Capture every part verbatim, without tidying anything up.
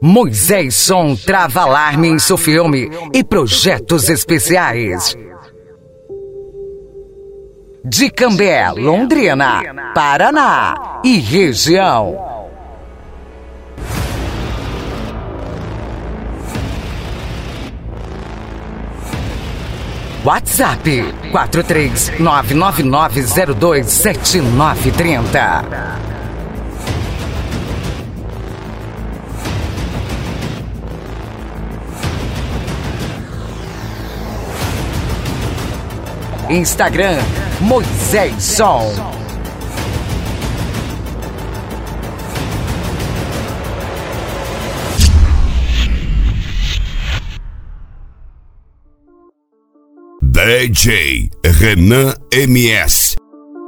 Moisés Som trava alarme em seu filme e projetos especiais. De Cambé, Londrina, Paraná e região. WhatsApp quatro três nove nove nove zero dois sete nove três zero. Instagram Moisés Som. D J Renan M S.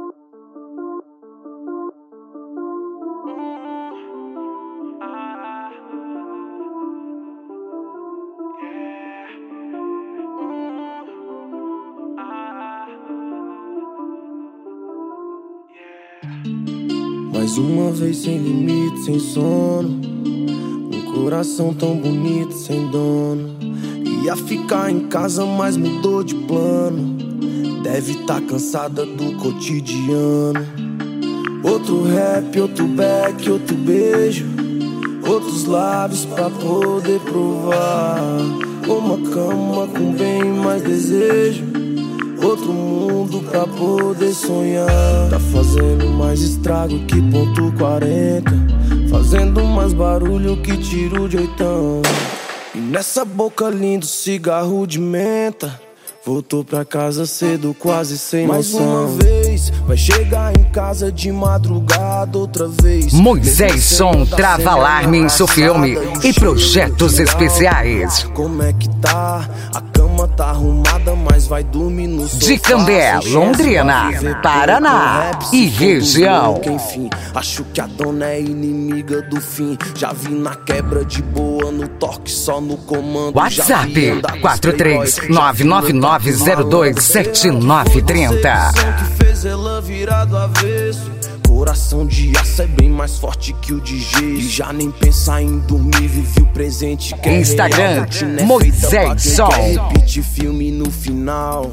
Mais uma vez sem limite, sem sono. Um coração tão bonito, sem dono. Ia ficar em casa, mas mudou de plano. Deve tá cansada do cotidiano. Outro rap, outro back, outro beijo. Outros lábios pra poder provar. Uma cama com bem mais desejo. Outro mundo pra poder sonhar. Tá fazendo mais estrago que ponto quarenta. Fazendo mais barulho que tiro de oitão. E nessa boca lindo cigarro de menta. Voltou pra casa cedo, quase sem noção. Mais uma vez, vai chegar em casa de madrugada outra vez. Moisés Som trava alarme em seu filme e projetos especiais. Como é que tá? A cama tá arrumada, mas vai dormir no sofá. De Cambé, Londrina, Paraná e região. Enfim, acho que a dona é inimiga do fim. Já vi na quebra de boa, no toque, só no comando. WhatsApp quatro três nove nove nove zero dois sete nove três zero. Que fez ela virar do avesso. Coração de aço é bem mais forte que o de gesso. E já nem pensar em dormir, vive o presente. Que Instagram é Moisés Som. Repete filme no final.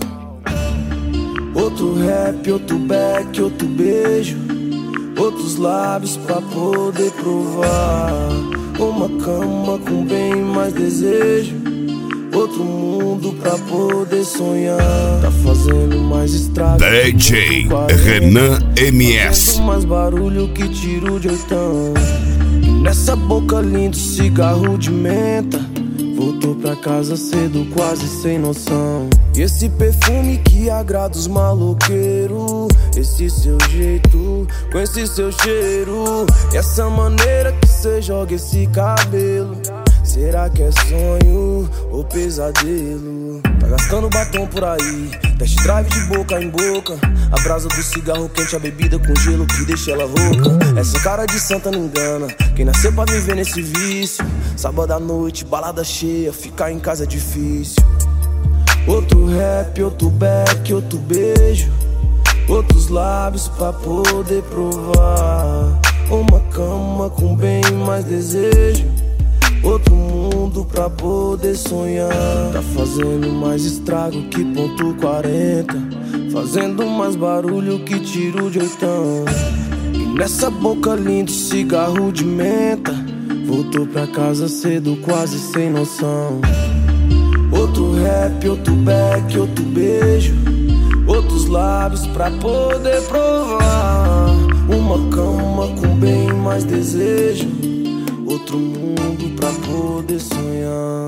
Outro rap, outro back, outro beijo. Outros lábios pra poder provar. Uma cama com bem mais desejo. Outro mundo pra poder sonhar. Tá fazendo mais estrago. D J Renan M S. Fazendo mais barulho que tiro de oitão. E nessa boca lindo cigarro de menta. Voltou pra casa cedo, quase sem noção. E esse perfume que agrada os maloqueiros. Esse seu jeito, com esse seu cheiro. E essa maneira que cê joga esse cabelo. Será que é sonho ou pesadelo? Tá gastando batom por aí, test drive de boca em boca. A brasa do cigarro quente, a bebida com gelo que deixa ela rouca. Essa cara de santa não engana, quem nasceu pra viver nesse vício. Sábado à noite, balada cheia, ficar em casa é difícil. Outro rap, outro back, outro beijo. Outros lábios pra poder provar. Uma cama com bem mais desejo. Outro mundo pra poder sonhar. Tá fazendo mais estrago que ponto quarenta. Fazendo mais barulho que tiro de oitão. E nessa boca lindo cigarro de menta. Voltou pra casa cedo, quase sem noção. Outro rap, outro back, outro beijo. Outros lábios pra poder provar. Uma cama com bem mais desejo. Outro mundo pra poder sonhar.